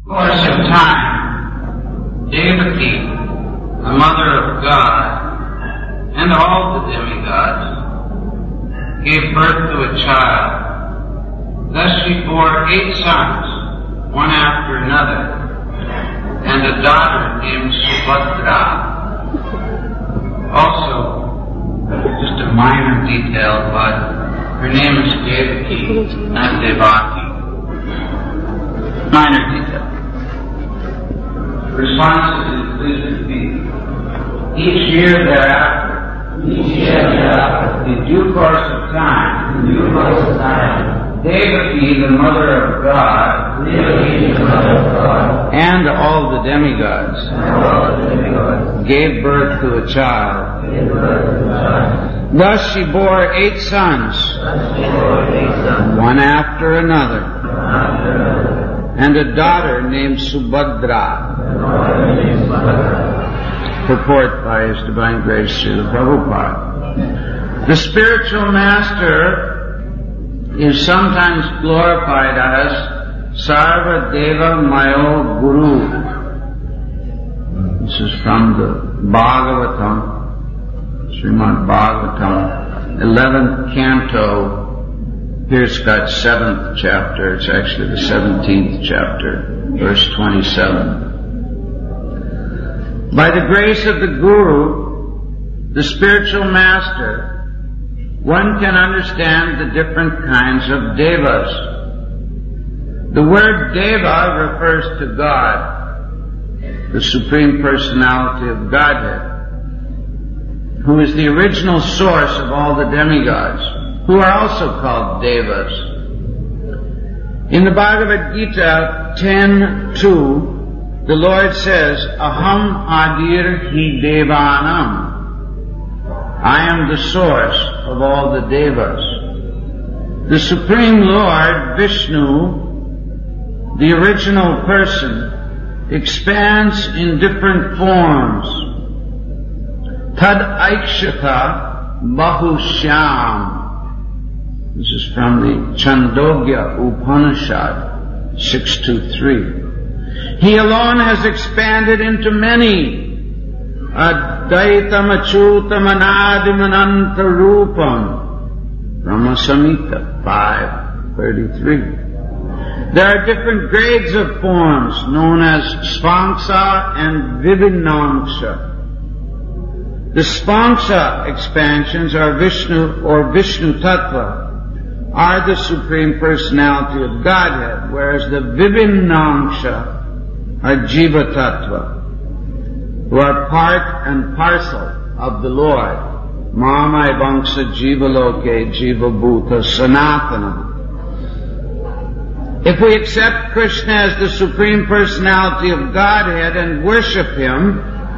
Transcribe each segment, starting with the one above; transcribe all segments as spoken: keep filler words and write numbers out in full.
course of time, Devaki, the mother of God, and all the demigods, gave birth to a child. Thus she bore eight sons, one after another, and a daughter named Subhadra. Also, just a minor detail, but her name is Devaki, not Devaki. Minor detail. Responses, please repeat. Each year thereafter, each year thereafter, in due course of time, in due course of time, Devaki, the mother of God, Devaki, the mother of God, and all the demigods, and all the demigods, gave birth to a child. Gave birth to a child. Thus she bore eight sons, Thus she bore eight sons, one after another, one after another, and a daughter named Subhadra. Purport by His Divine Grace Srila Prabhupada. The spiritual master is sometimes glorified as Sarva Deva Mayo Guru. This is from the Bhagavatam, Srimad Bhagavatam, eleventh canto. Here it's got seventh chapter. It's actually the seventeenth chapter, verse twenty-seven. By the grace of the Guru, the spiritual master, one can understand the different kinds of devas. The word deva refers to God, the Supreme Personality of Godhead, who is the original source of all the demigods, who are also called devas. In the Bhagavad Gita ten two, the Lord says, Aham Adir Hi Devanam. I am the source of all the devas. The Supreme Lord, Vishnu, the original person, expands in different forms. Tad Aikshata Bahushyam. This is from the Chandogya Upanishad, six two three. He alone has expanded into many. Advaitam Achutam Anadim Ananta Rupam. Brahma Samhita five thirty-three. There are different grades of forms known as Svangsha and Vivinnangsha. The Svangsha expansions are Vishnu or Vishnu Tattva, are the Supreme Personality of Godhead, whereas the Vivinnangsha are Jiva Tattva, who are part and parcel of the Lord. Mama Evangsa Jiva Loke Jiva Bhuta Sanatana. If we accept Krishna as the Supreme Personality of Godhead and worship Him,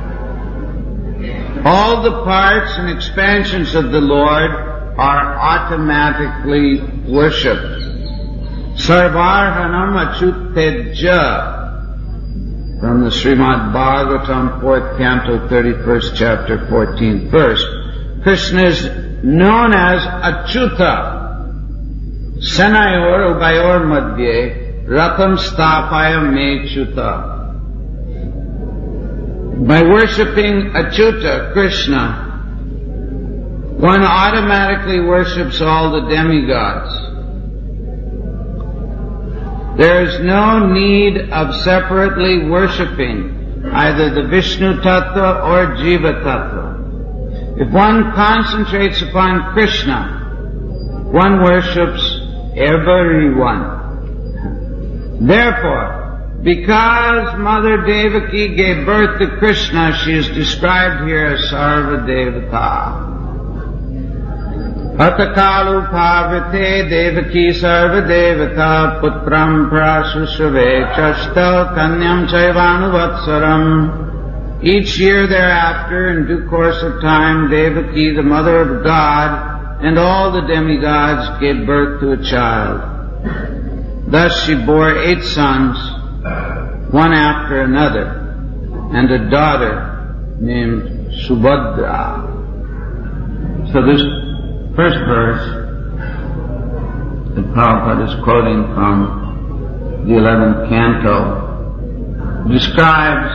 all the parts and expansions of the Lord are automatically worshipped. Sarvarhanam Achutteja, from the Srimad Bhagavatam, fourth canto, thirty-first chapter, fourteenth verse. Krishna is known as Achyuta. Sanayor ubayor madhye ratam stapaya me chuta. By worshipping Achyuta, Krishna, one automatically worships all the demigods. There is no need of separately worshipping either the Vishnu Tattva or Jiva Tattva. If one concentrates upon Krishna, one worships everyone. Therefore, because Mother Devaki gave birth to Krishna, she is described here as Sarva Devata. Atakalu Pavite Devaki Sarva Devata Putram Prasushave Chashtal Kanyam Chaivanuvatsaram. Each year thereafter, in due course of time, Devaki, the mother of God, and all the demigods gave birth to a child. Thus she bore eight sons, one after another, and a daughter named Subhadra. So this first verse that Prabhupada is quoting from the eleventh canto describes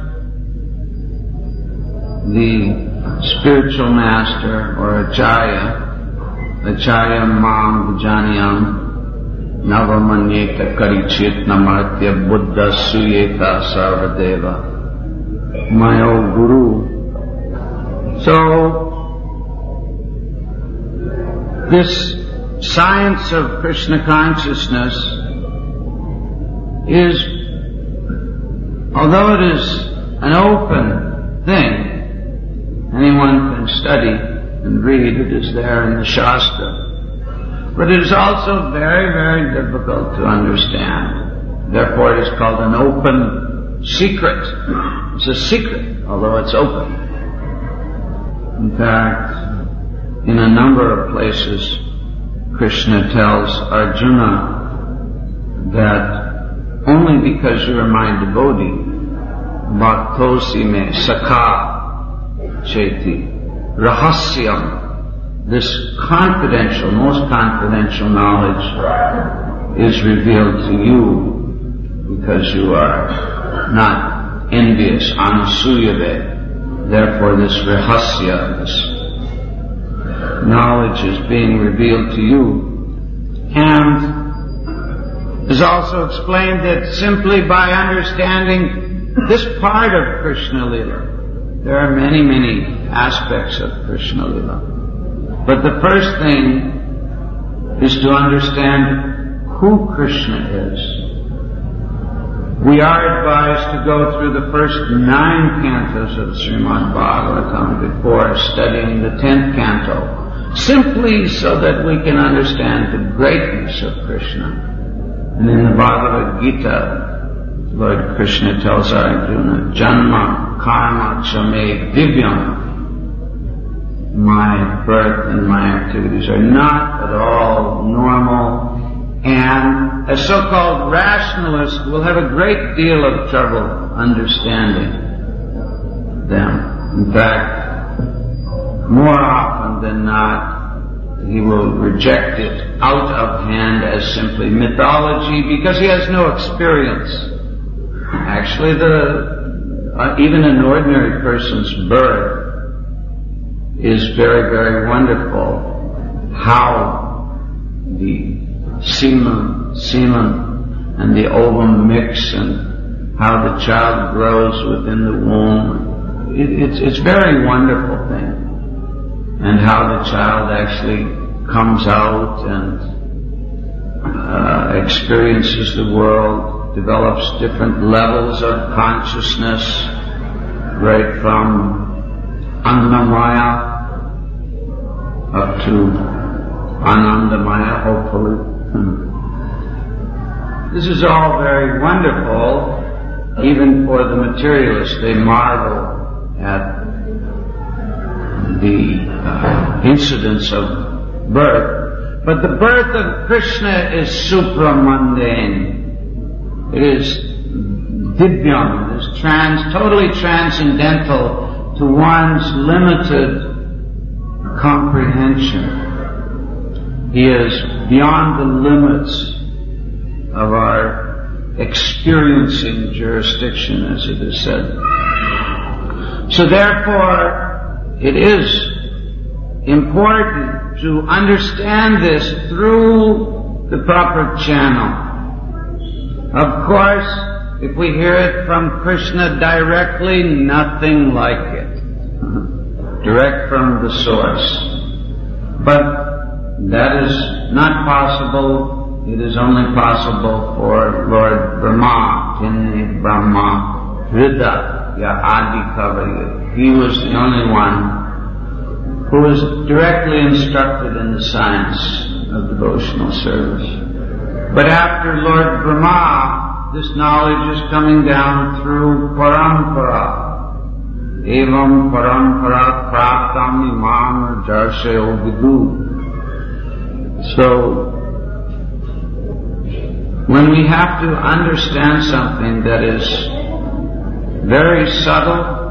the spiritual master or acharya, acharya mam janiyam navamanyeta karichit namartya buddha suyeta sarvadeva. My old guru. So, this science of Krishna consciousness is, although it is an open thing, anyone can study and read, it is there in the Shastra, but it is also very, very difficult to understand. Therefore it is called an open secret. It's a secret, although it's open. In fact, in a number of places, Krishna tells Arjuna that only because you are my devotee, bhaktosi me sakha cheti rahasyam, this confidential, most confidential knowledge is revealed to you because you are not envious, anasuyave. Therefore this rahasya, this knowledge is being revealed to you. And is also explained that simply by understanding this part of Krishna Lila, there are many, many aspects of Krishna Lila. But the first thing is to understand who Krishna is. We are advised to go through the first nine cantos of Srimad Bhagavatam before studying the tenth canto, simply so that we can understand the greatness of Krishna. And in the Bhagavad Gita, Lord Krishna tells Arjuna, Janma karma chame divyam. My birth and my activities are not at all normal, and a so-called rationalist will have a great deal of trouble understanding them. In fact, more often than not, he will reject it out of hand as simply mythology because he has no experience. Actually, the uh, even an ordinary person's birth is very, very wonderful. How the semen, semen and the ovum mix and how the child grows within the womb. It, it's, it's a very wonderful thing. And how the child actually comes out and uh, experiences the world, develops different levels of consciousness, right from Annamaya up to Anandamaya, hopefully. This is all very wonderful, even for the materialists. They marvel at the uh, incidence of birth. But the birth of Krishna is supramundane. It is divyam, it is trans, totally transcendental to one's limited comprehension. He is beyond the limits of our experiencing jurisdiction, as it is said. So therefore, it is important to understand this through the proper channel. Of course, if we hear it from Krishna directly, nothing like it. Direct from the source. But that is not possible. It is only possible for Lord Brahma, Tinni Brahma, Hrida, Ya Adi Kavaya. He was the only one who was directly instructed in the science of devotional service. But after Lord Brahma, this knowledge is coming down through parampara. Evam parampara praptam imam jarshayo vidu. So, when we have to understand something that is very subtle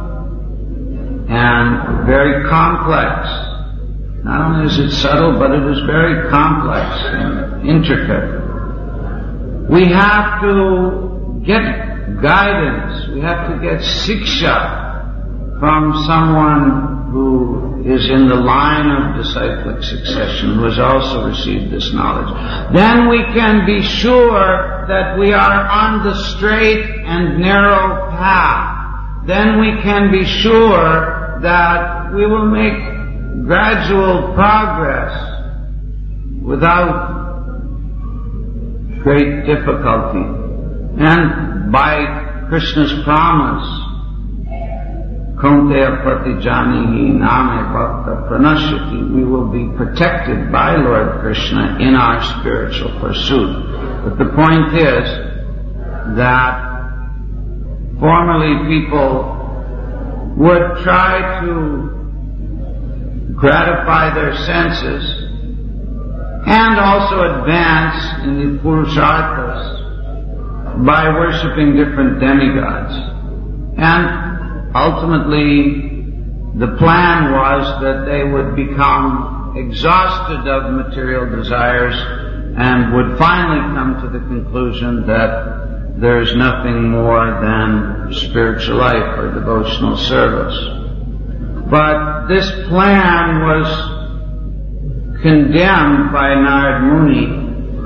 and very complex, not only is it subtle, but it is very complex and intricate, we have to get guidance, we have to get siksha from someone who is in the line of disciplic succession, who has also received this knowledge. Then we can be sure that we are on the straight and narrow path. Then we can be sure that we will make gradual progress without great difficulty. And by Krishna's promise, Kaunteya pratijanihi name bhakta pranashyati, we will be protected by Lord Krishna in our spiritual pursuit. But the point is that formerly people would try to gratify their senses and also advance in the Purusharthas by worshipping different demigods. And ultimately, the plan was that they would become exhausted of material desires and would finally come to the conclusion that there is nothing more than spiritual life or devotional service. But this plan was condemned by Narad Muni.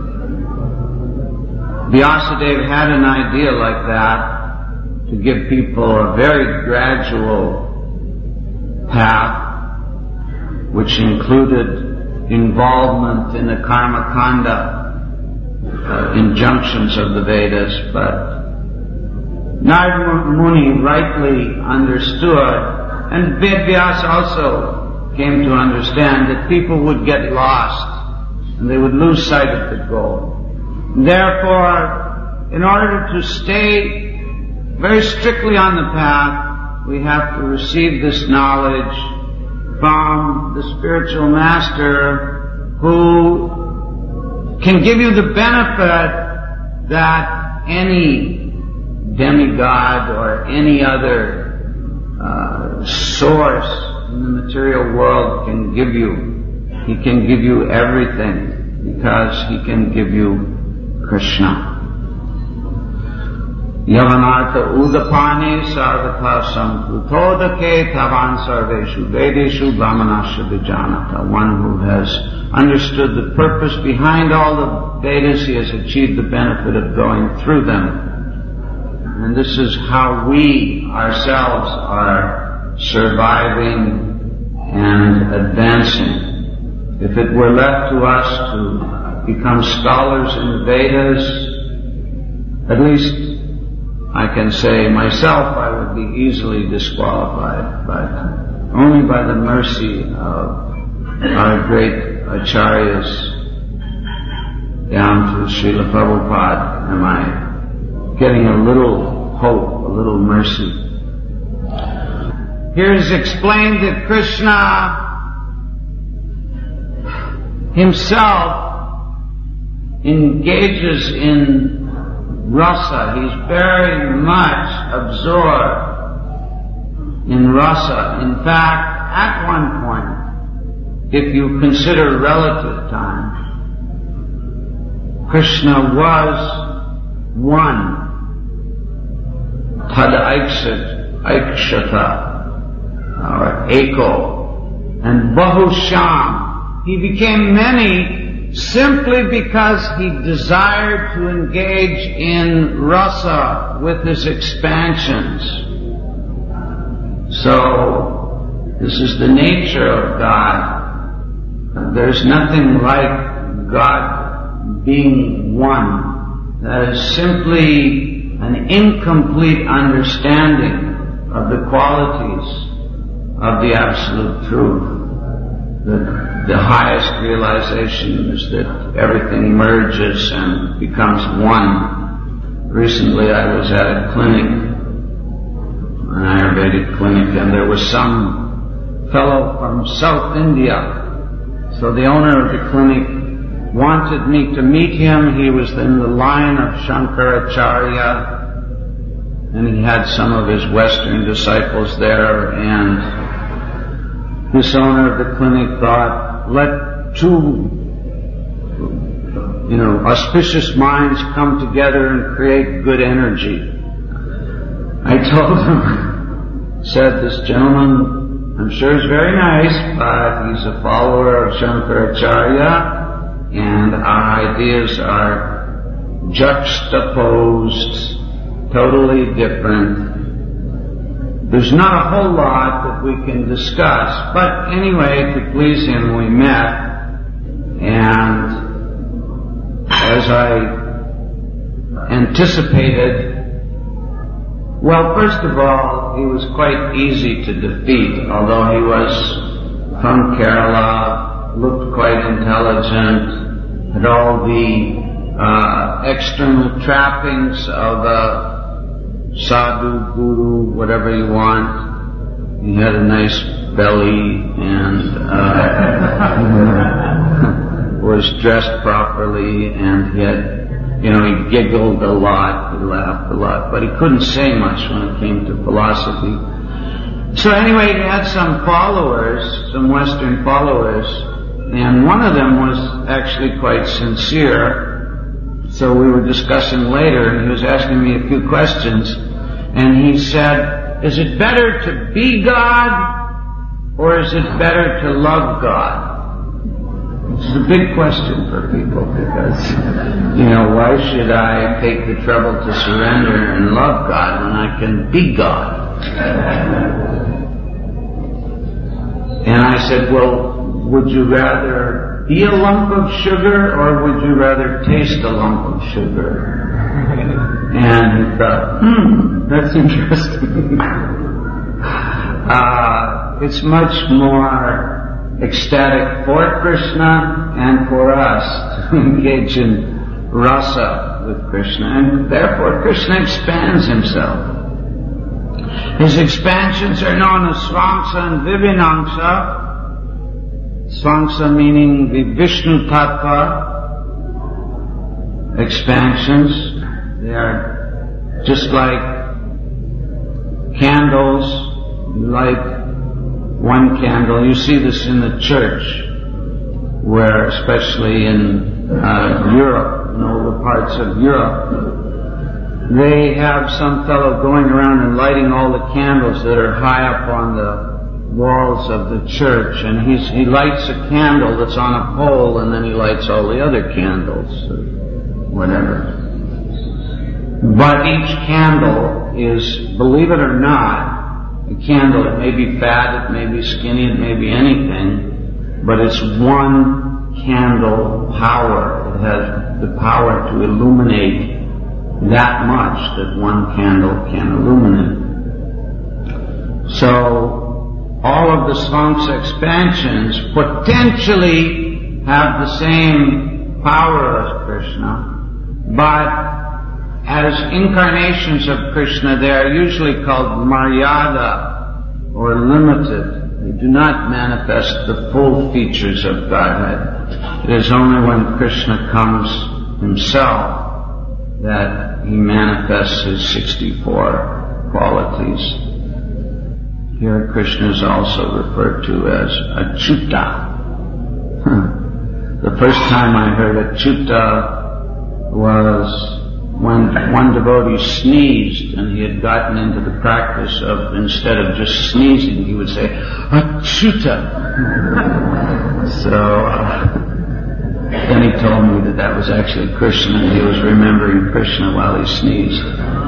Vyasadeva had an idea like that, to give people a very gradual path, which included involvement in the karma kanda, uh, injunctions of the Vedas. But Narad Muni rightly understood, and Vyasa also came to understand, that people would get lost and they would lose sight of the goal. Therefore, in order to stay very strictly on the path, we have to receive this knowledge from the spiritual master, who can give you the benefit that any demigod or any other uh, source in the material world can give you. He can give you everything because he can give you Krishna. Yavanartha udapani sarvata samkrutodake tavan sarveshu vedeshu brahmanasya vijanata. One who has understood the purpose behind all the Vedas, he has achieved the benefit of going through them. And this is how we ourselves are surviving and advancing. If it were left to us to become scholars in the Vedas, at least I can say myself I would be easily disqualified, but only by the mercy of our great acharyas down to Srila Prabhupada am I getting a little hope, a little mercy. Here is explained that Krishna himself engages in rasa. He's very much absorbed in rasa. In fact, at one point, if you consider relative time, Krishna was one. Tad aiksat, aikshata, or eko, and bahusham. He became many simply because he desired to engage in rasa with his expansions. So, this is the nature of God. There's nothing like God being one. That is simply an incomplete understanding of the qualities of the Absolute Truth. The, the highest realization is that everything merges and becomes one. Recently I was at a clinic, an Ayurvedic clinic, and there was some fellow from South India. So the owner of the clinic wanted me to meet him. He was in the line of Shankaracharya, and he had some of his Western disciples there, and this owner of the clinic thought, let two, you know, auspicious minds come together and create good energy. told him, said, this gentleman, I'm sure is very nice, but he's a follower of Shankaracharya, and our ideas are juxtaposed, totally different. There's not a whole lot that we can discuss, but anyway, to please him, we met, and as I anticipated, well, first of all, he was quite easy to defeat, although he was from Kerala, looked quite intelligent, had all the uh, external trappings of a sadhu, guru, whatever you want. He had a nice belly and uh, was dressed properly, and he had, you know, he giggled a lot, he laughed a lot, but he couldn't say much when it came to philosophy. So anyway, he had some followers, some Western followers, and one of them was actually quite sincere. So we were discussing later, and he was asking me a few questions, and he said, is it better to be God, or is it better to love God? This is a big question for people, because, you know, why should I take the trouble to surrender and love God when I can be God? And I said, well, would you rather be a lump of sugar, or would you rather taste a lump of sugar? And he thought, hmm, that's interesting. uh, it's much more ecstatic for Krishna and for us to engage in rasa with Krishna, and therefore Krishna expands himself. His expansions are known as Svamsa and Vivinamsa. Svamsa meaning the Vishnu Tattva expansions. They are just like candles, like one candle. You see this in the church, where especially in uh, Europe, in all the parts of Europe, they have some fellow going around and lighting all the candles that are high up on the walls of the church, and he's, he lights a candle that's on a pole, and then he lights all the other candles, or whatever. But each candle is, believe it or not, a candle. It may be fat, it may be skinny, it may be anything, but it's one candle power. It has the power to illuminate that much that one candle can illuminate. So, all of the Svamsa expansions potentially have the same power as Krishna, but as incarnations of Krishna, they are usually called Maryada, or limited. They do not manifest the full features of Godhead. It is only when Krishna comes himself that he manifests his sixty-four qualities. Here Krishna is also referred to as Achyuta. The first time I heard Achyuta was when one devotee sneezed, and he had gotten into the practice of, instead of just sneezing, he would say, Achyuta. So, uh, then he told me that that was actually Krishna, and he was remembering Krishna while he sneezed.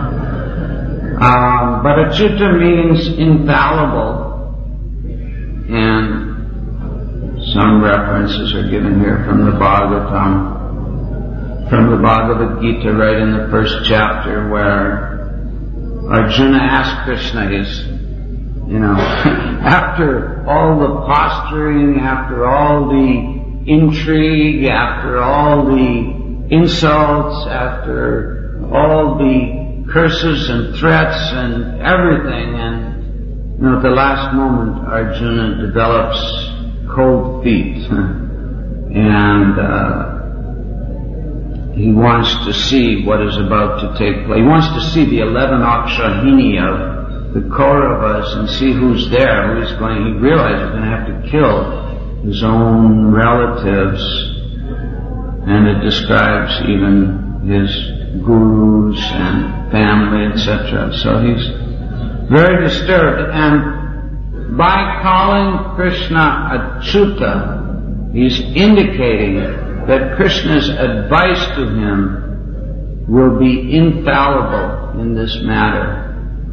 Um, but Achyuta means infallible, and some references are given here from the Bhagavatam, from the Bhagavad Gita, right in the first chapter, where Arjuna asked Krishna, his, you know, after all the posturing, after all the intrigue, after all the insults, after all the curses and threats and everything, and, you know, at the last moment, Arjuna develops cold feet, and, uh, he wants to see what is about to take place. He wants to see the eleven Akshahini of the Kauravas and see who's there, who's going. He realizes he's going to have to kill his own relatives, and it describes even his gurus and family, et cetera. So he's very disturbed, and by calling Krishna Achyuta, he's indicating that Krishna's advice to him will be infallible in this matter.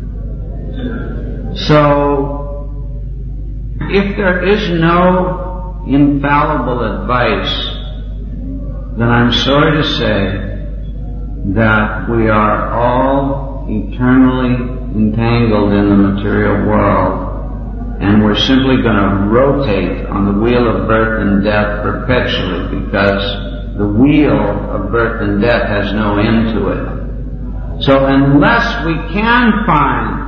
So, if there is no infallible advice, then I'm sorry to say that we are all eternally entangled in the material world, and we're simply going to rotate on the wheel of birth and death perpetually, because the wheel of birth and death has no end to it. So unless we can find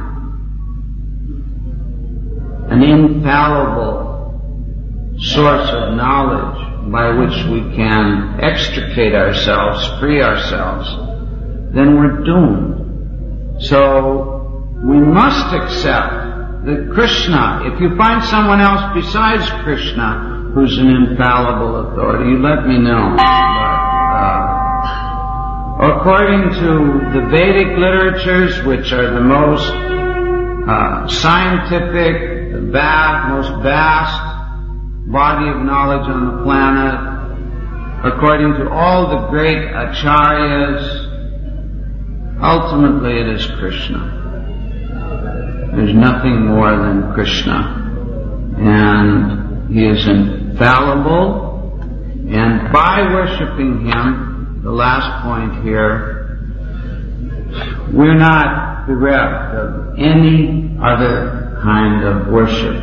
an infallible source of knowledge by which we can extricate ourselves, free ourselves, then we're doomed. So we must accept that Krishna, if you find someone else besides Krishna who's an infallible authority, you let me know. But, uh, according to the Vedic literatures, which are the most uh, scientific, the vast, most vast body of knowledge on the planet, according to all the great acharyas, ultimately it is Krishna. There's nothing more than Krishna. And he is infallible, and by worshipping him, the last point here, we're not bereft of any other kind of worship.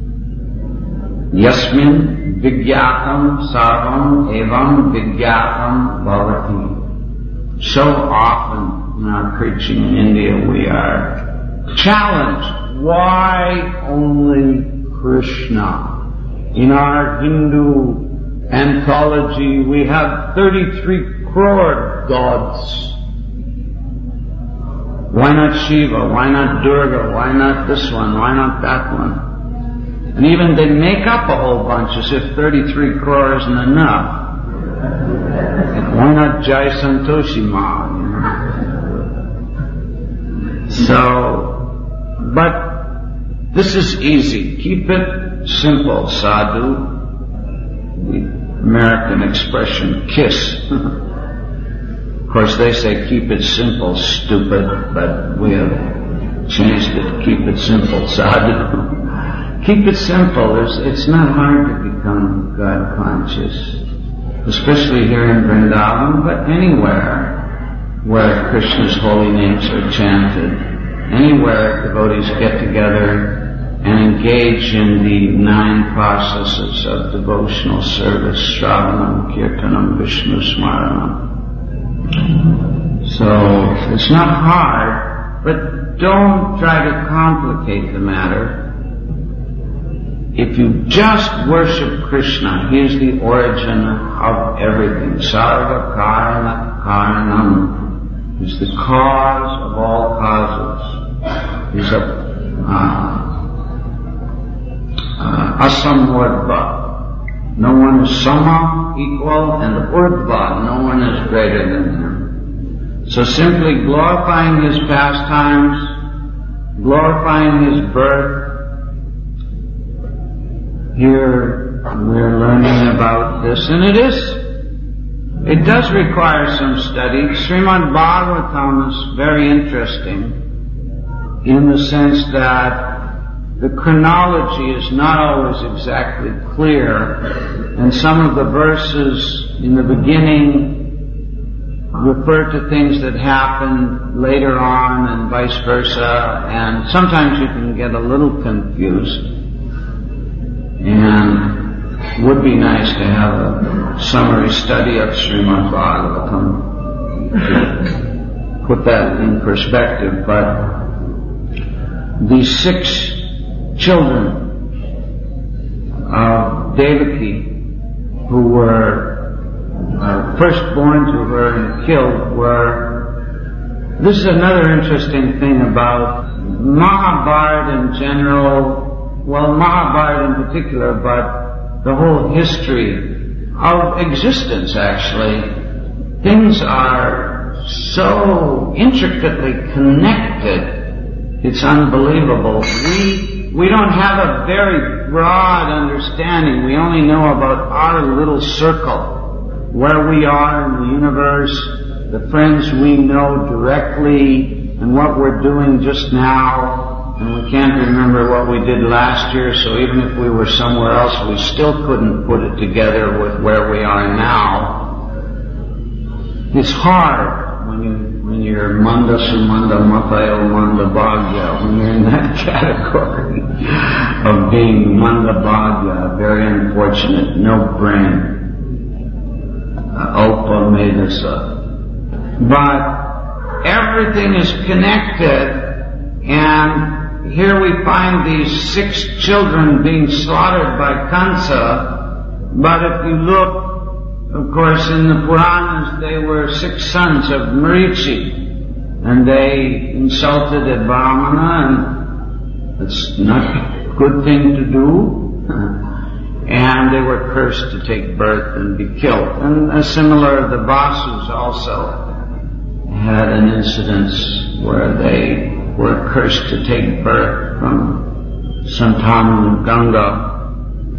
Yasmin vigyatam sarvam evam vigyatam bhavati. So often in our preaching in India we are challenged. Why only Krishna? In our Hindu anthology we have thirty-three crore gods. Why not Shiva? Why not Durga? Why not this one? Why not that one? And even they make up a whole bunch as if thirty-three crore isn't enough. Why not Jai Santoshi Ma? You know? So, but this is easy. Keep it simple, sadhu. The American expression, kiss. Of course, they say, keep it simple, stupid, but we have changed it. Keep it simple, sadhu. Keep it simple. It's, it's not hard to become God conscious, especially here in Vrindavan, but anywhere where Krishna's holy names are chanted, anywhere devotees get together and engage in the nine processes of devotional service, Shravanam, Kirtanam, Vishnu Smaranam. So, it's not hard, but don't try to complicate the matter. If you just worship Krishna, he is the origin of everything. Sarva Karana Karanam. He's the cause of all causes. He's a uh, uh, asamurdva. No one is sama, equal, and urdhva, no one is greater than him. So simply glorifying his pastimes, glorifying his birth. Here we're learning about this, and it is, it does require some study. Srimad Bhagavatam is very interesting in the sense that the chronology is not always exactly clear, and some of the verses in the beginning refer to things that happened later on and vice versa, and sometimes you can get a little confused. And it would be nice to have a summary study of Srimad Bhagavatam to put that in perspective, but these six children of Devaki who were uh, first born to her and killed were, this is another interesting thing about Mahabharata in general, well, Mahabharata in particular, but the whole history of existence actually. Things are so intricately connected it's unbelievable. We, we don't have a very broad understanding. We only know about our little circle, where we are in the universe, the friends we know directly, and what we're doing just now. And we can't remember what we did last year, so even if we were somewhere else, we still couldn't put it together with where we are now. It's hard when you when you're Manda Sumanda Matayo Manda Bhagya, when you're in that category of being Manda Bhagya, very unfortunate, no brain, uh, Opa Medasa. But everything is connected, and here we find these six children being slaughtered by Kansa, but if you look, of course, in the Puranas, they were six sons of Marichi, and they insulted a Vamana, and it's not a good thing to do, and they were cursed to take birth and be killed. And uh, similar, the Vasus also had an incident where they were cursed to take birth from Santanu Ganga,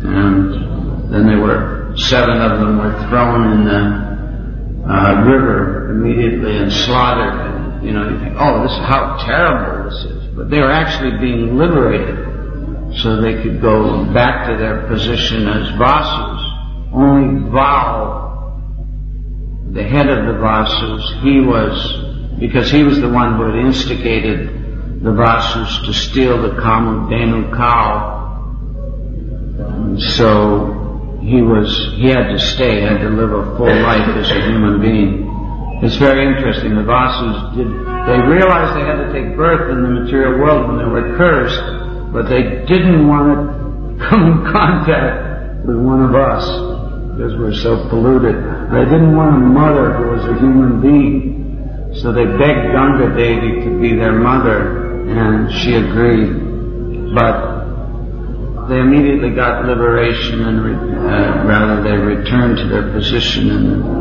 and then they were Seven of them were thrown in the uh, river immediately and slaughtered. And, you know, you think, oh, this is how terrible this is. But they were actually being liberated so they could go back to their position as Vasus. Only Val, the head of the Vasus, he was, because he was the one who had instigated the Vasus to steal the Kamudenu cow. And so He was, he had to stay, had to live a full life as a human being. It's very interesting. The Vasus did, they realized they had to take birth in the material world when they were cursed, but they didn't want to come in contact with one of us because we're so polluted. They didn't want a mother who was a human being. So they begged Ganga Devi to be their mother, and she agreed. But they immediately got liberation, and re, uh, rather they returned to their position in the,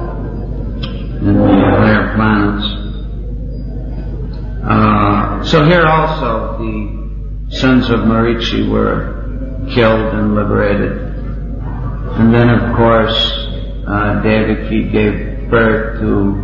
in the higher planets. Uh, so here also the sons of Marichi were killed and liberated. And then of course uh, Devaki gave birth to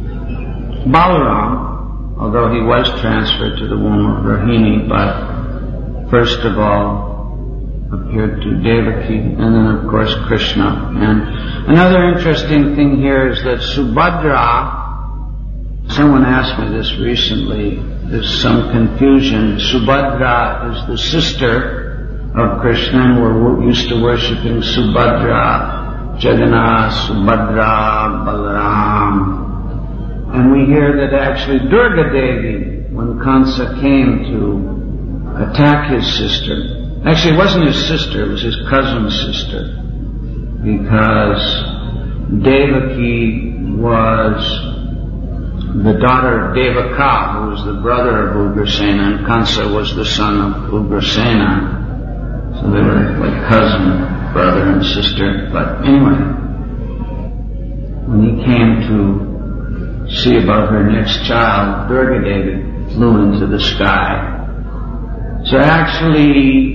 Balaram, although he was transferred to the womb of Rohini, but first of all appeared to Devaki, and then of course Krishna. And another interesting thing here is that Subhadra, someone asked me this recently, there's some confusion. Subhadra is the sister of Krishna, and we're used to worshipping Subhadra, Jagannath, Subhadra, Balaram. And we hear that actually Durga Devi, when Kansa came to attack his sister, actually, it wasn't his sister, it was his cousin's sister, because Devaki was the daughter of Devaka, who was the brother of Ugrasena, and Kansa was the son of Ugrasena. So they were like cousin, brother and sister. But anyway, when he came to see about her next child, Durga Devi flew into the sky. So actually,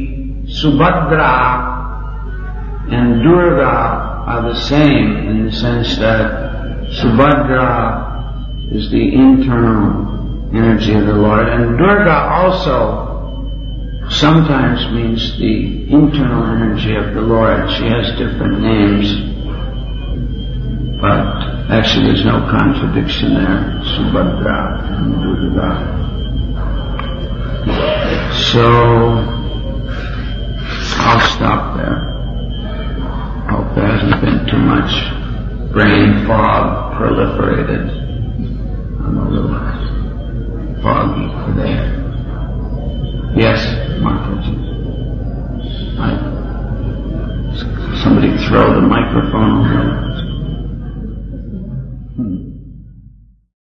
Subhadra and Durga are the same in the sense that Subhadra is the internal energy of the Lord, and Durga also sometimes means the internal energy of the Lord. She has different names, but actually there's no contradiction there, Subhadra and Durga. So I'll stop there. Hope there hasn't been too much brain fog proliferated. I'm a little foggy today. Yes?